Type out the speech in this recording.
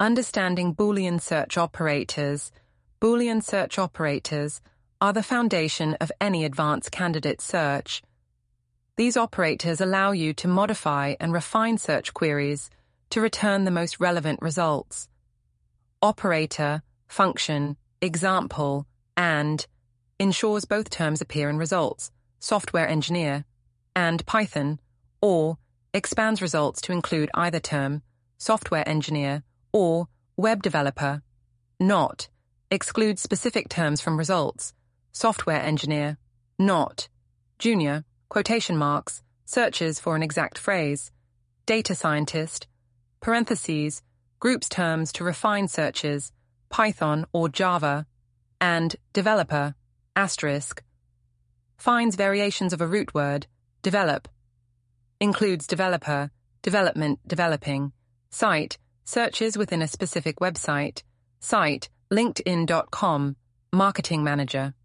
Understanding Boolean search operators. Boolean search operators are the foundation of any advanced candidate search. These operators allow you to modify and refine search queries to return the most relevant results. Operator, function, example, and ensures both terms appear in results, software engineer, and Python, or expands results to include either term, software engineer, or web developer. Not excludes specific terms from results, software engineer, not junior, quotation marks, searches for an exact phrase, data scientist, parentheses, groups terms to refine searches, Python or Java, and developer, asterisk, finds variations of a root word, develop, includes developer, development, developing, site, searches within a specific website, site, LinkedIn.com, marketing manager.